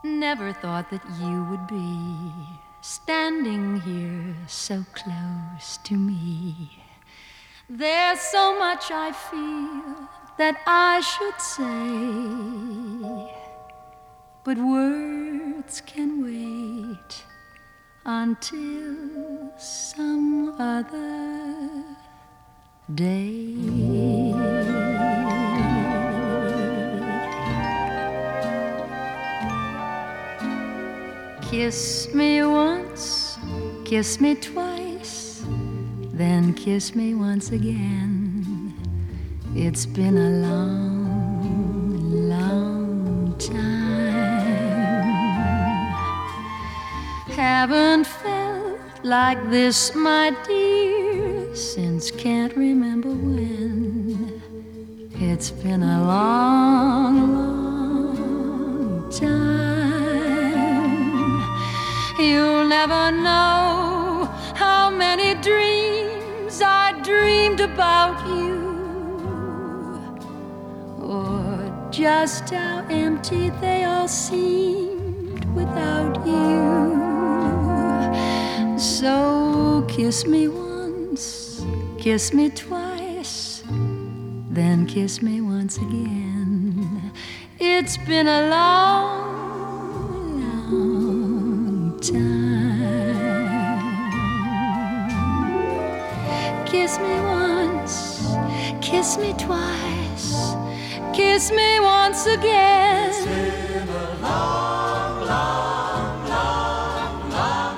Never thought that you would be standing here so close to me. There's so much I feel that I should say, but words can wait until some other day. Kiss me once, kiss me twice, then kiss me once again. It's been a long, long time. Haven't felt like this, my dear, since can't remember when. It's been a long, long time. You'll never know how many dreams I dreamed about you, or just how empty they all seemed without you. So kiss me once, kiss me twice, then kiss me once again. It's been a long, long time. Kiss me once, kiss me twice, kiss me once again. It's been a long, long, long, long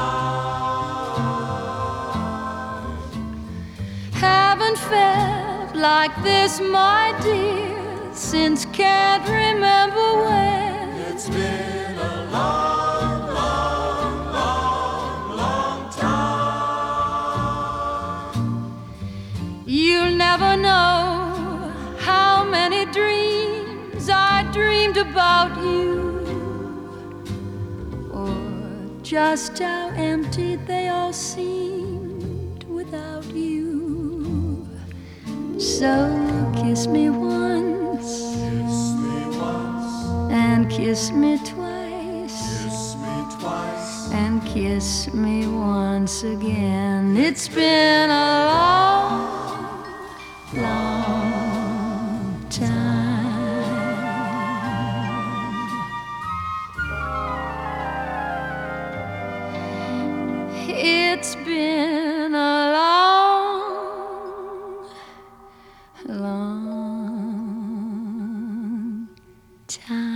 time. Haven't felt like this, my dear, since can't remember when. It's been a long, long, long, long time. You'll never know how many dreams I dreamed about you, or just how empty they all seemed without you. So kiss me once, Kiss me once, and kiss me twice, kiss me twice. and kiss me once again. It's been a long, long time. It's been a long, long time.